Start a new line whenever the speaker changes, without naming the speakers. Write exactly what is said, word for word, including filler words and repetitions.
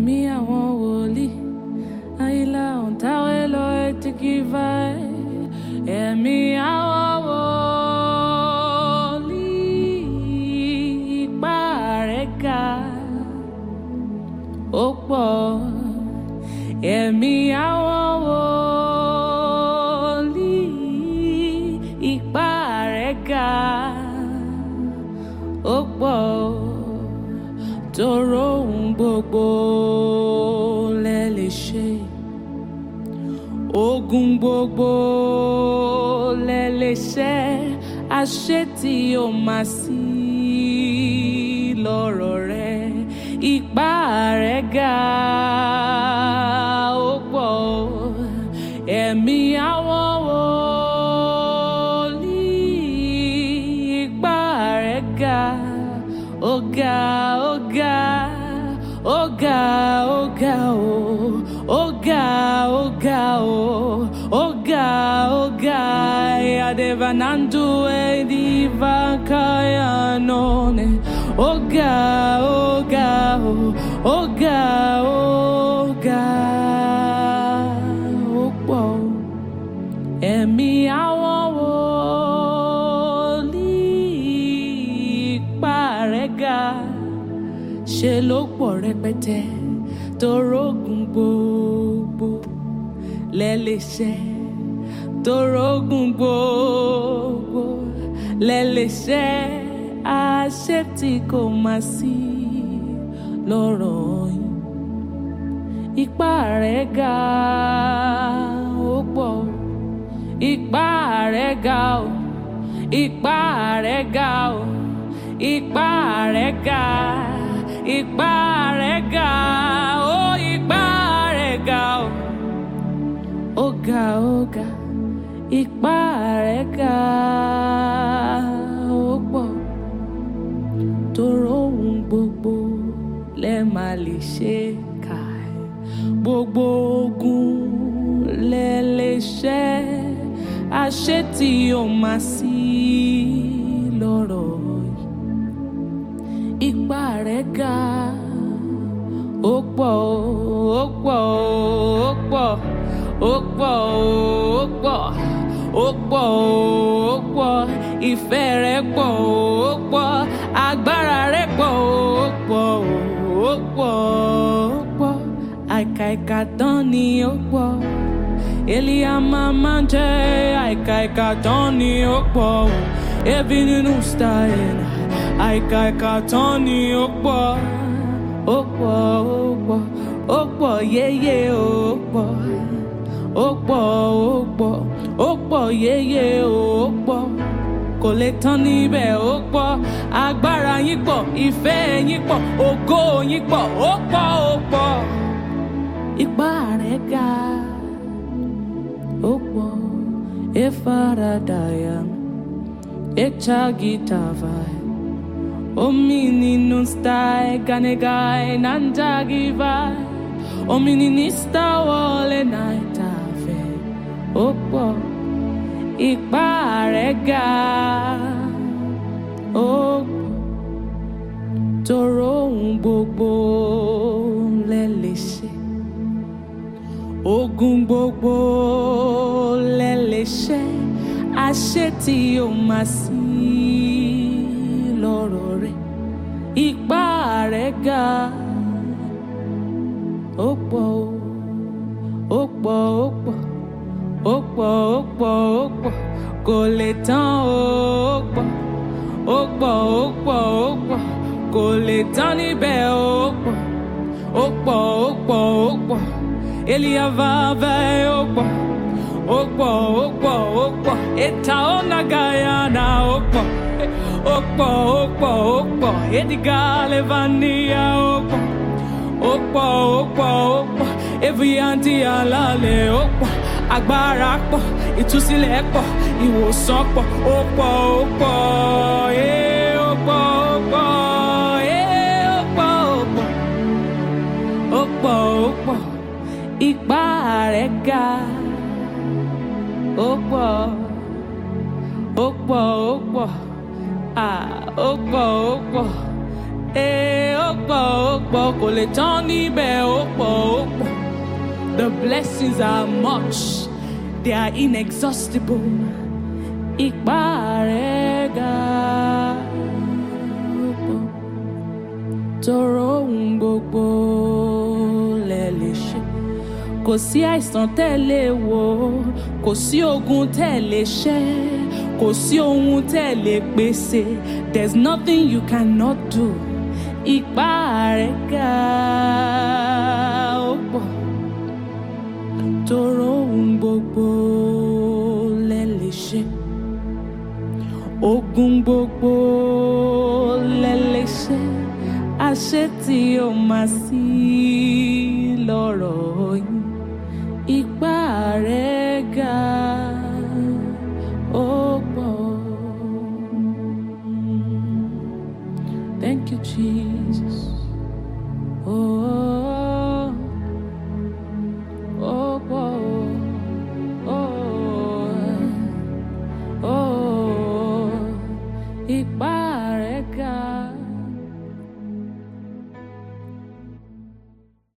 ẹ̀mí àwọn wòlíì àyílá òǹtàwé lọ ètìkìfà ẹ̀mí àwọn wòlíì ipá rẹ̀ ga ó pọ̀ ẹ̀mí àwọn wòlíì ipá rẹ̀ ga ó pọ̀ tóró ohun gbogbo lẹ lè ṣe ogun gbogbo lẹ lè ṣe àṣetì ó máa sí lọ́rọ̀ rẹ ipá rẹ̀ ga ó pọ̀ ẹ̀mí àwọn wòlíì ipá rẹ̀ ga ó ga ó ga ó ga ó ga ó ga ó ga ó ga ó ga adevanandu edivankayanone ó ga ó ga ó ga ó ga ó pọ̀ ẹ̀mí àwọn wòlíì ipá rẹ̀ ga ṣe ló pọ̀ rẹpẹtẹ torógun gbogbo lẹ lè ṣe torógun gbogbo lẹ lè ṣe àṣetì kò má sí lọ́rọ̀ yín ipá rẹ̀ ga ó pọ̀ ipá rẹ̀ ga ó ipá rẹ̀ ga ó ipá rẹ̀ ga ipá rẹ̀ ga ó ipá rẹ̀ ga ó ga ó ga ipá rẹ̀ ga ó pọ̀ tóró ohun gbogbo lẹ máa lè ṣe ká gbogbo ogun lẹ lè ṣe àṣetì ó máa sí lọ́rọ̀ ipá rẹ̀ ga ó pọ̀ ó pọ̀ ó pọ̀ ó pọ̀ ó pọ̀ ó pọ̀ ó pọ̀ ìfẹ́ rẹ̀ pọ̀ ó pọ̀ agbára rẹ̀ pọ̀ ó pọ̀ ó pọ̀ ó pọ̀ àìkàìkà tán ni ó pọ̀ Eliama máa ń jẹ́ àìkàìkà tán ni ó pọ̀ ebi nínú style àìkàìkà tán ni ó pọ̀ ó pọ̀ ó pọ̀ ó pọ̀ yéyé ó pọ̀ ó pọ̀ ó pọ̀ ó pọ̀ yéyé ó pọ̀ kò lè tán níbẹ̀ ó pọ̀ agbára yín pọ̀ ìfẹ́ yín pọ̀ ògo yín pọ̀ ó pọ̀ ó pọ̀ ipá rẹ̀ ga ó pọ̀ efaradaya echagitavai Omini stai ganegai nanjagivai Omini sta wole naitave Opo ipá rẹ̀ ga Opo tóró ohun gbogbo lẹ lè ṣe ogun gbogbo lẹ lè ṣe àṣetì ó máa sí lọ́rọ̀ rẹ̀ ipá rẹ̀ ga ó pọ̀ ó pọ̀ ó pọ̀ ó pọ̀ ó pọ̀ ó pọ̀ kò lè tán ó pọ̀ ó pọ̀ ó pọ̀ ó pọ̀ kò lè tán níbẹ̀ ó pọ̀ ó pọ̀ ó pọ̀ ó pọ̀ Eliavave ó pọ̀ ó pọ̀ ó pọ̀ ó pọ̀ eta onagayana ó pọ̀ ó pọ̀ ó pọ̀ ó pọ̀ edigalevania ó pọ̀ ó pọ̀ ó pọ̀ ó pọ̀ evianti alale ó pọ̀ agbára pọ̀ ìtúsílẹ̀ pọ̀ ìwòsàn pọ̀ ó pọ̀ ó pọ̀ ee ó pọ̀ ó pọ̀ ee ó pọ̀ ó pọ̀ ó pọ̀ ó pọ̀ ipá rẹ̀ ga ó pọ̀ ó pọ̀ ó pọ̀ ah ó pọ̀ ó pọ̀ Eh, ó pọ̀, ó pọ̀, kò lè tán níbẹ̀, ó pọ̀, ó pọ̀. The blessings are much, they are inexhaustible. Ipá rẹ̀ ga, ó pọ̀. Tọrọ ohun gbogbo lẹ lè ṣe. Kò sí àìsàn tẹ́ lè wò, kò sí ogun tẹ́ lè ṣẹ́, kò sí ohun tẹ́ lè pèsè. There's nothing you cannot do. Ipá rẹ̀ ga, ó pọ̀. Tọrọ ohun gbogbo lẹ lè ṣe. Ogun gbogbo lẹ lè ṣe. Àṣẹ tí ó máa sí lọ́rọ̀ yín. Ipá rẹ̀ ga, ó pọ̀. Thank you, Jesus. Oh, oh, pọ̀. Oh, oh, ipá